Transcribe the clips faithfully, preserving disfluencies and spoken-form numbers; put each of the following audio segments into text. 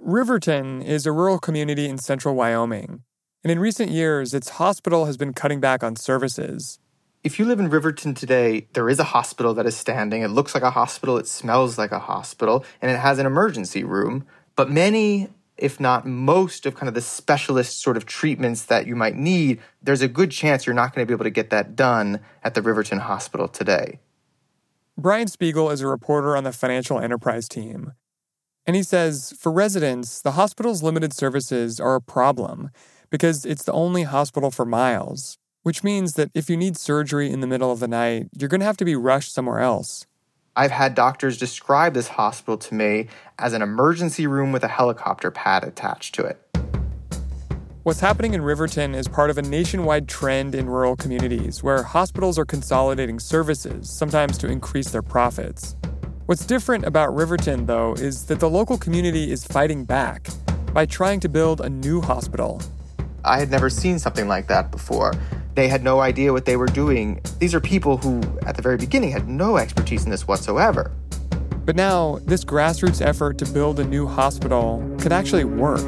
Riverton is a rural community in central Wyoming, and in recent years, its hospital has been cutting back on services. If you live in Riverton today, there is a hospital that is standing. It looks like a hospital, it smells like a hospital, and it has an emergency room. But many, if not most, of kind of the specialist sort of treatments that you might need, there's a good chance you're not going to be able to get that done at the Riverton Hospital today. Brian Spiegel is a reporter on the Financial Enterprise team. And he says, for residents, the hospital's limited services are a problem because it's the only hospital for miles, which means that if you need surgery in the middle of the night, you're going to have to be rushed somewhere else. I've had doctors describe this hospital to me as an emergency room with a helicopter pad attached to it. What's happening in Riverton is part of a nationwide trend in rural communities where hospitals are consolidating services, sometimes to increase their profits. What's different about Riverton, though, is that the local community is fighting back by trying to build a new hospital. I had never seen something like that before. They had no idea what they were doing. These are people who, at the very beginning, had no expertise in this whatsoever. But now, this grassroots effort to build a new hospital could actually work.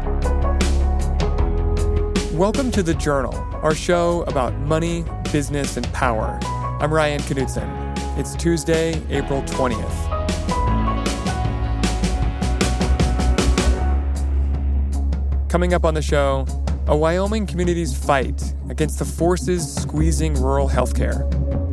Welcome to The Journal, our show about money, business, and power. I'm Ryan Knutson. It's Tuesday, April twentieth. Coming up on the show, a Wyoming community's fight against the forces squeezing rural healthcare.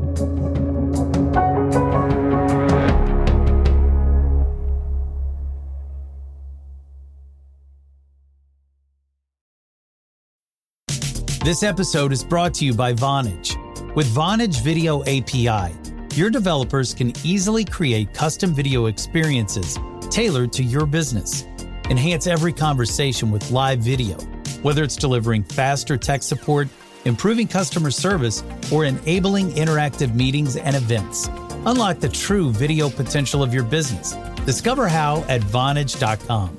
This episode is brought to you by Vonage. With Vonage Video A P I, your developers can easily create custom video experiences tailored to your business. Enhance every conversation with live video, whether it's delivering faster tech support, improving customer service, or enabling interactive meetings and events. Unlock the true video potential of your business. Discover how at Vonage dot com.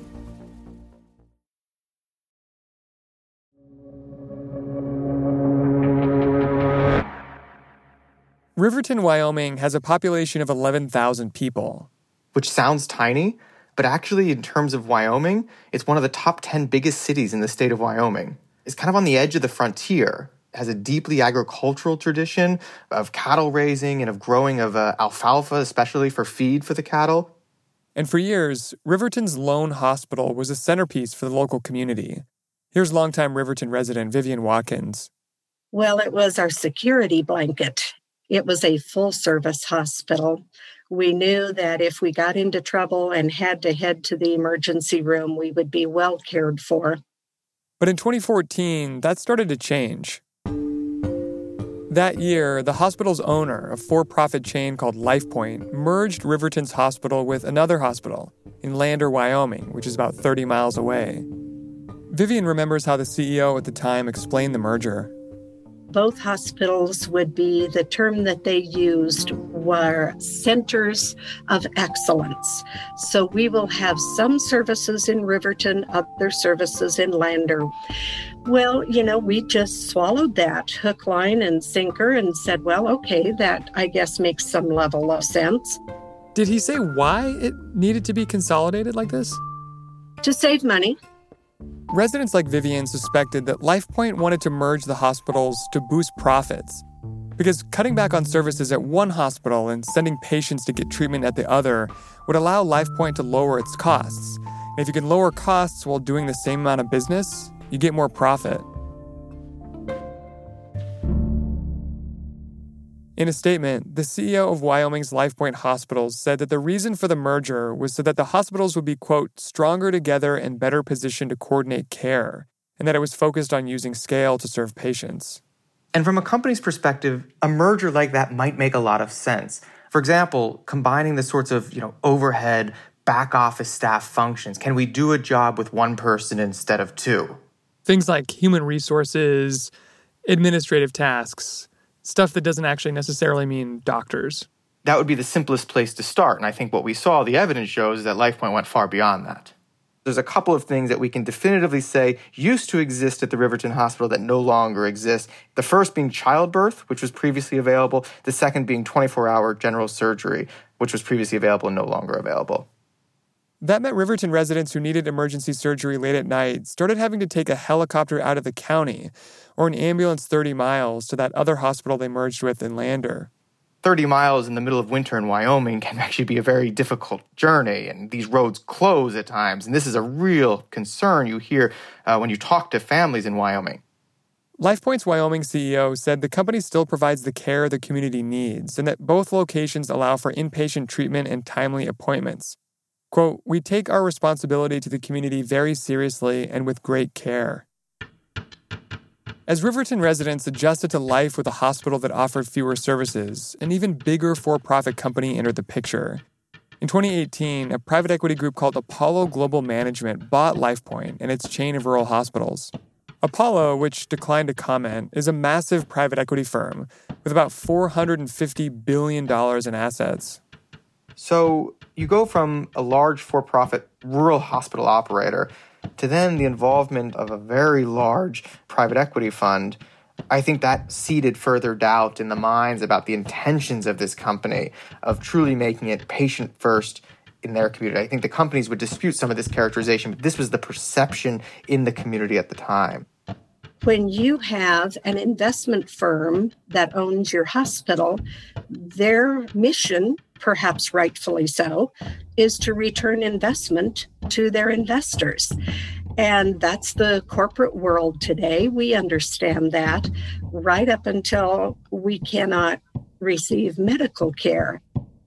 Riverton, Wyoming has a population of eleven thousand people. Which sounds tiny, but actually in terms of Wyoming, it's one of the top ten biggest cities in the state of Wyoming. It's kind of on the edge of the frontier. It has a deeply agricultural tradition of cattle raising and of growing of uh, alfalfa, especially for feed for the cattle. And for years, Riverton's lone hospital was a centerpiece for the local community. Here's longtime Riverton resident Vivian Watkins. Well, it was our security blanket. It was a full-service hospital. We knew that if we got into trouble and had to head to the emergency room, we would be well cared for. But in twenty fourteen, that started to change. That year, the hospital's owner, a for-profit chain called LifePoint, merged Riverton's hospital with another hospital in Lander, Wyoming, which is about thirty miles away. Vivian remembers how the C E O at the time explained the merger. Both hospitals would be, the term that they used were centers of excellence. So we will have some services in Riverton, other services in Lander. Well, you know, we just swallowed that hook, line, and sinker and said, well, okay, that I guess makes some level of sense. Did he say why it needed to be consolidated like this? To save money. Residents like Vivian suspected that LifePoint wanted to merge the hospitals to boost profits, because cutting back on services at one hospital and sending patients to get treatment at the other would allow LifePoint to lower its costs. And if you can lower costs while doing the same amount of business, you get more profit. In a statement, the C E O of Wyoming's LifePoint Hospitals said that the reason for the merger was so that the hospitals would be, quote, stronger together and better positioned to coordinate care, and that it was focused on using scale to serve patients. And from a company's perspective, a merger like that might make a lot of sense. For example, combining the sorts of, you know, overhead, back office staff functions. Can we do a job with one person instead of two? Things like human resources, administrative tasks, stuff that doesn't actually necessarily mean doctors. That would be the simplest place to start. And I think what we saw, the evidence shows that LifePoint went far beyond that. There's a couple of things that we can definitively say used to exist at the Riverton Hospital that no longer exist. The first being childbirth, which was previously available. The second being twenty-four hour general surgery, which was previously available and no longer available. That meant Riverton residents who needed emergency surgery late at night started having to take a helicopter out of the county or an ambulance thirty miles to that other hospital they merged with in Lander. thirty miles in the middle of winter in Wyoming can actually be a very difficult journey, and these roads close at times. And this is a real concern you hear uh, when you talk to families in Wyoming. LifePoint's Wyoming C E O said the company still provides the care the community needs and that both locations allow for inpatient treatment and timely appointments. Quote, "We take our responsibility to the community very seriously and with great care." As Riverton residents adjusted to life with a hospital that offered fewer services, an even bigger for-profit company entered the picture. In twenty eighteen, a private equity group called Apollo Global Management bought LifePoint and its chain of rural hospitals. Apollo, which declined to comment, is a massive private equity firm with about four hundred fifty billion dollars in assets. So you go from a large for-profit rural hospital operator to then the involvement of a very large private equity fund. I think that seeded further doubt in the minds about the intentions of this company of truly making it patient first in their community. I think the companies would dispute some of this characterization, but this was the perception in the community at the time. When you have an investment firm that owns your hospital, their mission, perhaps rightfully so, is to return investment to their investors. And that's the corporate world today. We understand that right up until we cannot receive medical care.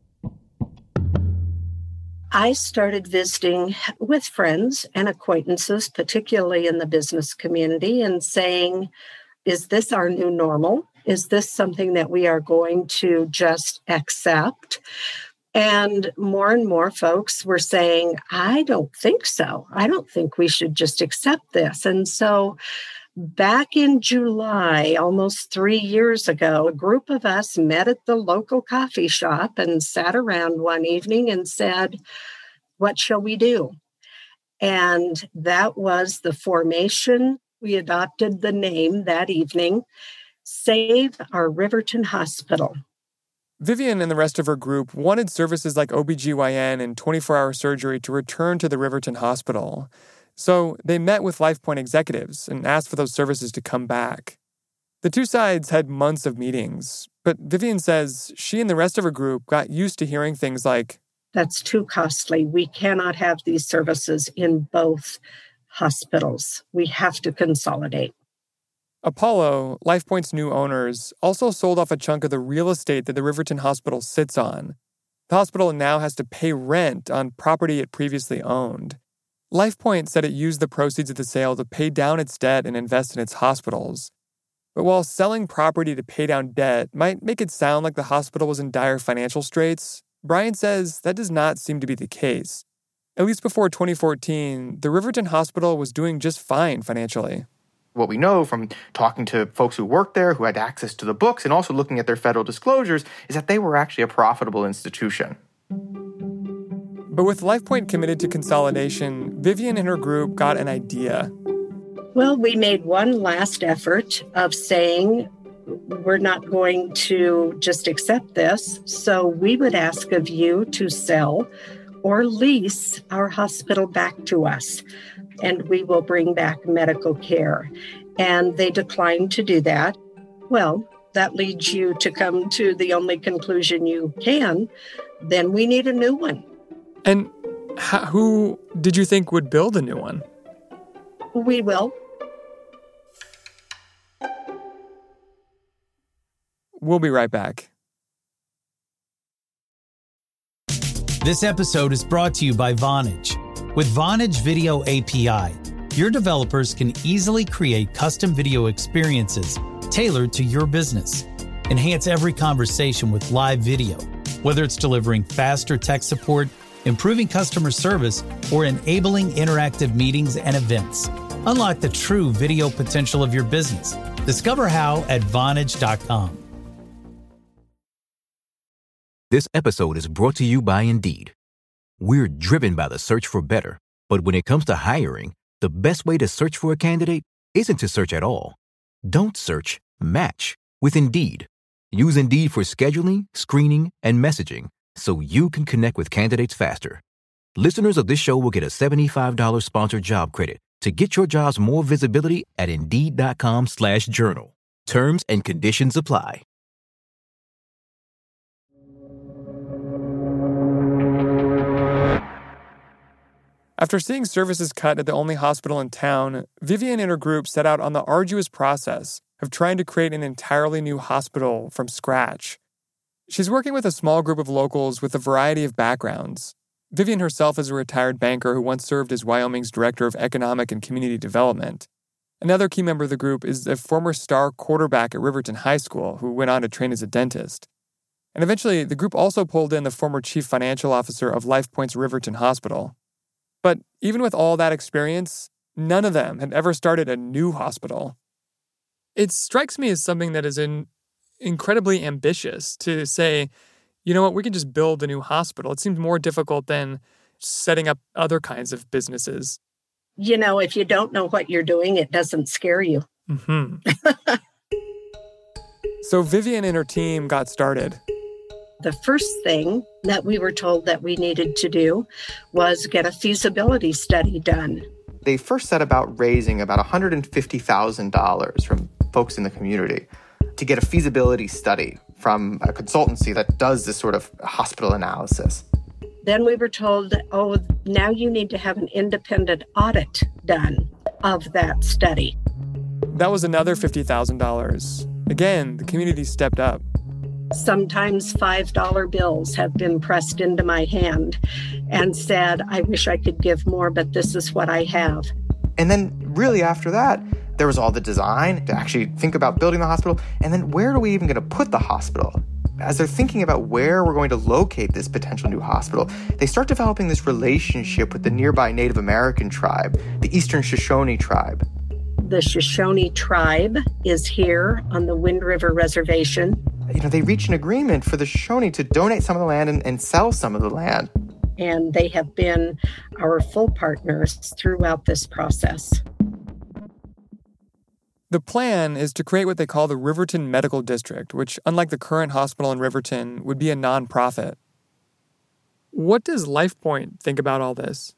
I started visiting with friends and acquaintances, particularly in the business community, and saying, is this our new normal? Is this something that we are going to just accept? And more and more folks were saying, I don't think so. I don't think we should just accept this. And so back in July, almost three years ago, a group of us met at the local coffee shop and sat around one evening and said, what shall we do? And that was the formation. We adopted the name that evening, Save Our Riverton Hospital. Vivian and the rest of her group wanted services like O B G Y N and twenty-four hour surgery to return to the Riverton Hospital. So they met with LifePoint executives and asked for those services to come back. The two sides had months of meetings, but Vivian says she and the rest of her group got used to hearing things like, that's too costly. We cannot have these services in both hospitals. We have to consolidate. Apollo, LifePoint's new owners, also sold off a chunk of the real estate that the Riverton Hospital sits on. The hospital now has to pay rent on property it previously owned. LifePoint said it used the proceeds of the sale to pay down its debt and invest in its hospitals. But while selling property to pay down debt might make it sound like the hospital was in dire financial straits, Brian says that does not seem to be the case. At least before twenty fourteen, the Riverton Hospital was doing just fine financially. What we know from talking to folks who worked there, who had access to the books, and also looking at their federal disclosures, is that they were actually a profitable institution. But with LifePoint committed to consolidation, Vivian and her group got an idea. Well, we made one last effort of saying, we're not going to just accept this, so we would ask of you to sell or lease our hospital back to us, and we will bring back medical care. And they declined to do that. Well, that leads you to come to the only conclusion you can. Then we need a new one. And how, who did you think would build a new one? We will. We'll be right back. This episode is brought to you by Vonage. With Vonage Video A P I, your developers can easily create custom video experiences tailored to your business. Enhance every conversation with live video, whether it's delivering faster tech support, improving customer service, or enabling interactive meetings and events. Unlock the true video potential of your business. Discover how at Vonage dot com. This episode is brought to you by Indeed. We're driven by the search for better, but when it comes to hiring, the best way to search for a candidate isn't to search at all. Don't search, match with Indeed. Use Indeed for scheduling, screening, and messaging so you can connect with candidates faster. Listeners of this show will get a seventy-five dollars sponsored job credit to get your jobs more visibility at Indeed.com slash journal. Terms and conditions apply. After seeing services cut at the only hospital in town, Vivian and her group set out on the arduous process of trying to create an entirely new hospital from scratch. She's working with a small group of locals with a variety of backgrounds. Vivian herself is a retired banker who once served as Wyoming's Director of Economic and Community Development. Another key member of the group is a former star quarterback at Riverton High School who went on to train as a dentist. And eventually, the group also pulled in the former chief financial officer of LifePoint's Riverton Hospital. But even with all that experience, none of them had ever started a new hospital. It strikes me as something that is in, incredibly ambitious to say, you know what, we can just build a new hospital. It seems more difficult than setting up other kinds of businesses. You know, if you don't know what you're doing, it doesn't scare you. Mm-hmm. So Vivian and her team got started. The first thing that we were told that we needed to do was get a feasibility study done. They first set about raising about one hundred fifty thousand dollars from folks in the community to get a feasibility study from a consultancy that does this sort of hospital analysis. Then we were told, oh, now you need to have an independent audit done of that study. That was another fifty thousand dollars. Again, the community stepped up. Sometimes five dollar bills have been pressed into my hand and said, I wish I could give more, but this is what I have. And then really after that, there was all the design to actually think about building the hospital. And then where are we even going to put the hospital? As they're thinking about where we're going to locate this potential new hospital, they start developing this relationship with the nearby Native American tribe, the Eastern Shoshone tribe. The Shoshone tribe is here on the Wind River Reservation. You know, they reach an agreement for the Shoshone to donate some of the land and, and sell some of the land. And they have been our full partners throughout this process. The plan is to create what they call the Riverton Medical District, which, unlike the current hospital in Riverton, would be a nonprofit. What does LifePoint think about all this?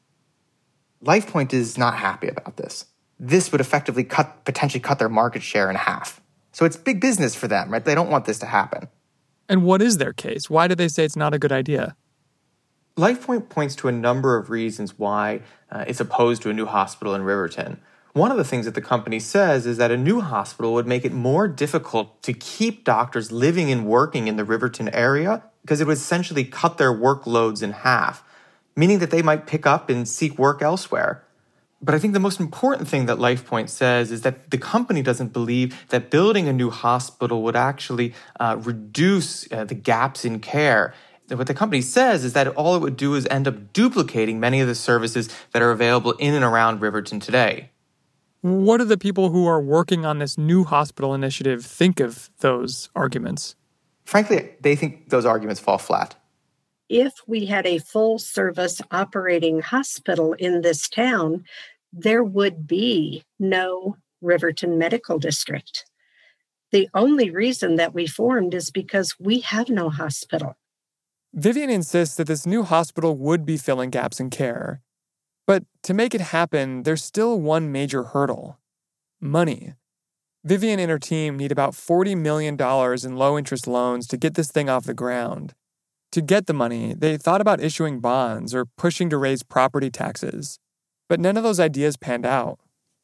LifePoint is not happy about this. This would effectively cut, potentially cut their market share in half. So it's big business for them, right? They don't want this to happen. And what is their case? Why do they say it's not a good idea? LifePoint points to a number of reasons why uh, it's opposed to a new hospital in Riverton. One of the things that the company says is that a new hospital would make it more difficult to keep doctors living and working in the Riverton area because it would essentially cut their workloads in half, meaning that they might pick up and seek work elsewhere. But I think the most important thing that LifePoint says is that the company doesn't believe that building a new hospital would actually uh, reduce uh, the gaps in care. What the company says is that all it would do is end up duplicating many of the services that are available in and around Riverton today. What do the people who are working on this new hospital initiative think of those arguments? Frankly, they think those arguments fall flat. If we had a full-service operating hospital in this town, there would be no Riverton Medical District. The only reason that we formed is because we have no hospital. Vivian insists that this new hospital would be filling gaps in care. But to make it happen, there's still one major hurdle: money. Vivian and her team need about forty million dollars in low-interest loans to get this thing off the ground. To get the money, they thought about issuing bonds or pushing to raise property taxes. But none of those ideas panned out.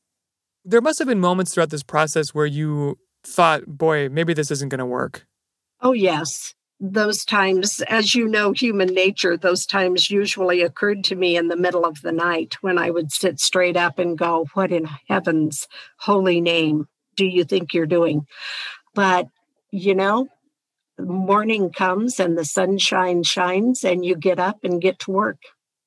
There must have been moments throughout this process where you thought, boy, maybe this isn't going to work. Oh, yes. Those times, as you know, human nature, those times usually occurred to me in the middle of the night when I would sit straight up and go, what in heaven's holy name do you think you're doing? But, you know, morning comes and the sunshine shines and you get up and get to work.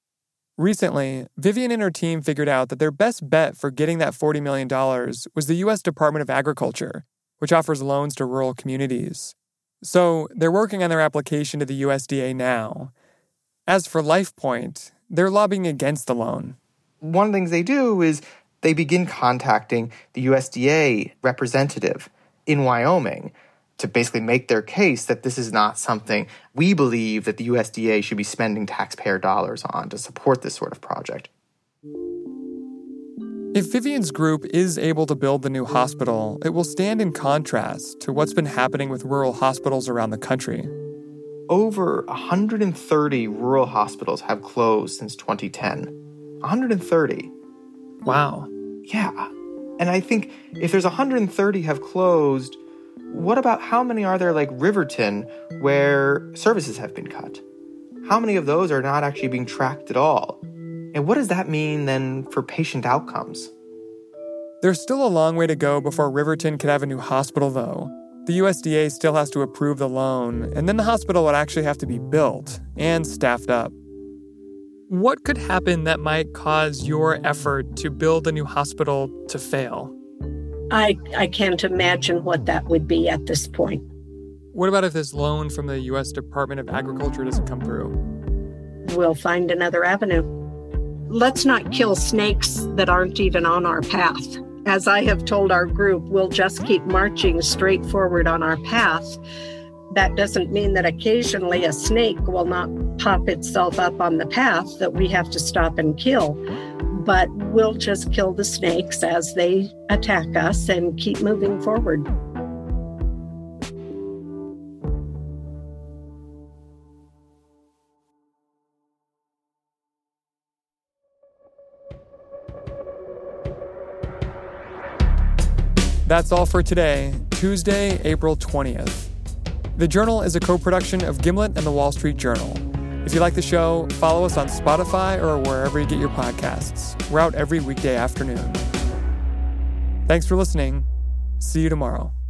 Recently, Vivian and her team figured out that their best bet for getting that forty million dollars was the U S Department of Agriculture, which offers loans to rural communities. So they're working on their application to the U S D A now. As for LifePoint, they're lobbying against the loan. One of the things they do is they begin contacting the U S D A representative in Wyoming to basically make their case that this is not something we believe that the U S D A should be spending taxpayer dollars on to support this sort of project. If Vivian's group is able to build the new hospital, it will stand in contrast to what's been happening with rural hospitals around the country. Over one hundred thirty rural hospitals have closed since twenty ten. one hundred thirty. Wow. Yeah. And I think if there's one hundred thirty have closed, what about how many are there like Riverton where services have been cut? How many of those are not actually being tracked at all? And what does that mean then for patient outcomes? There's still a long way to go before Riverton could have a new hospital, though. The U S D A still has to approve the loan, and then the hospital would actually have to be built and staffed up. What could happen that might cause your effort to build a new hospital to fail? I, I can't imagine what that would be at this point. What about if this loan from the U S Department of Agriculture doesn't come through? We'll find another avenue. Let's not kill snakes that aren't even on our path. As I have told our group, we'll just keep marching straight forward on our path. That doesn't mean that occasionally a snake will not pop itself up on the path that we have to stop and kill. But we'll just kill the snakes as they attack us and keep moving forward. That's all for today, Tuesday, April twentieth. The Journal is a co-production of Gimlet and The Wall Street Journal. If you like the show, follow us on Spotify or wherever you get your podcasts. We're out every weekday afternoon. Thanks for listening. See you tomorrow.